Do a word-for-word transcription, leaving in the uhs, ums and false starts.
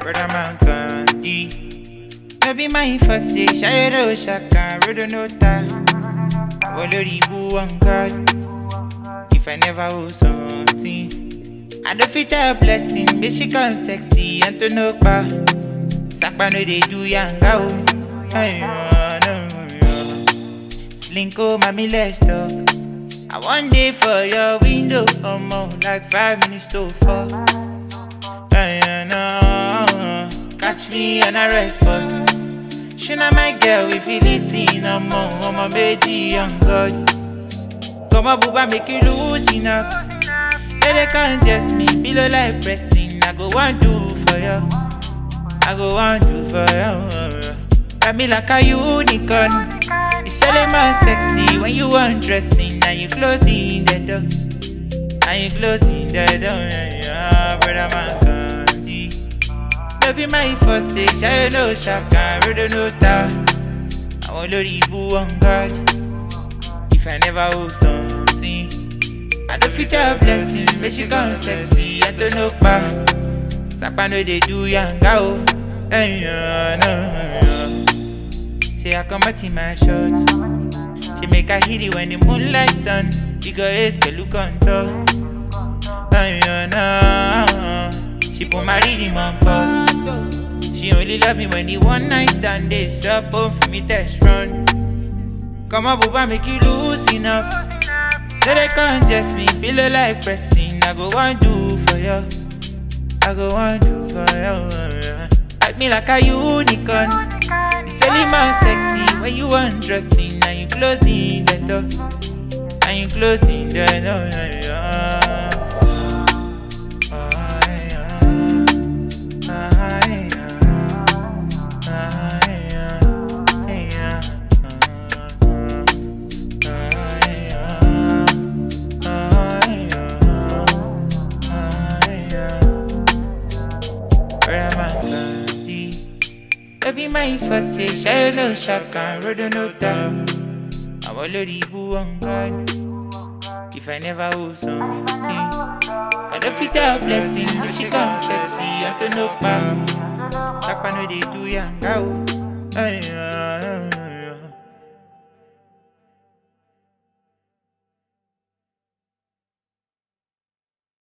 brother man candy. No be my first say, Shayro Shaka, Rodo no time. I will only boo on God. If I never owe something, I don't fit a blessing, but she come sexy and to no pa. Sakpa no they do yanga o. Slinko, mommy, let's talk. I one day for your window, come on, like five minutes to four. Catch me on a rest spot. She not my girl if you listen, I'm on, I'm a baby on God. Come on, booba, make you loosen up. Yeah, they can't just me, below like pressing. I go one do for you. I go one do for you. Got me like a unicorn. You selling my sexy when you undressing. Now you closing the door. Now you closing the door. Yeah, brother man candy. No be my first say, I know Shaka, Rodo no time. I want to boo on God. If I never owe something, I don't fit a blessing, but she come sexy, I don't know pa. Sapa no they do yanga o. Hey, yeah, no, yeah. Say I come out in my shorts. She make her hit it when the moonlight sun. Figure is look on top. Hey, yeah, no. She put my rhythm on pause. She only love me when the one night stand is up for me test run. Come on, booba, make you loosen up. So they can't just me, below like pressing. I go one do for you. I go one do for you. Act me like a unicorn. You selling my sexy when you undressing. Now you closing the door. Now you closing the door. Be my first say, Shayro no Shaka, Rodo no time. I will only boo on God. If I never owe something, I don't fit a blessing, but she come sexy, I don't know pa. Sakpa no they do yanga o.